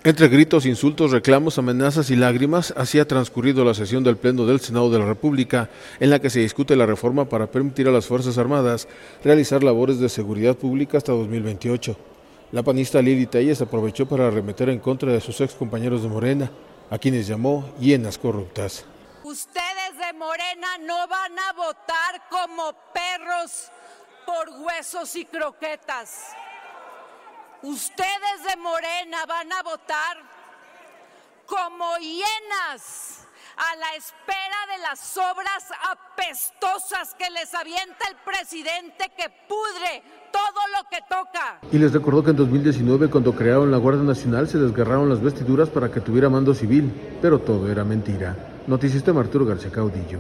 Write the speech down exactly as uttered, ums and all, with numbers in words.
Entre gritos, insultos, reclamos, amenazas y lágrimas, así ha transcurrido la sesión del Pleno del Senado de la República, en la que se discute la reforma para permitir a las Fuerzas Armadas realizar labores de seguridad pública hasta dos mil veintiocho. La panista Lili Telles aprovechó para arremeter en contra de sus ex compañeros de Morena, a quienes llamó hienas corruptas. Ustedes de Morena no van a votar como perros por huesos y croquetas. Ustedes de Morena van a votar como hienas a la espera de las obras apestosas que les avienta el presidente que pudre todo lo que toca. Y les recordó que en dos mil diecinueve, cuando crearon la Guardia Nacional, se desgarraron las vestiduras para que tuviera mando civil, pero todo era mentira. Noticias de Arturo García Caudillo.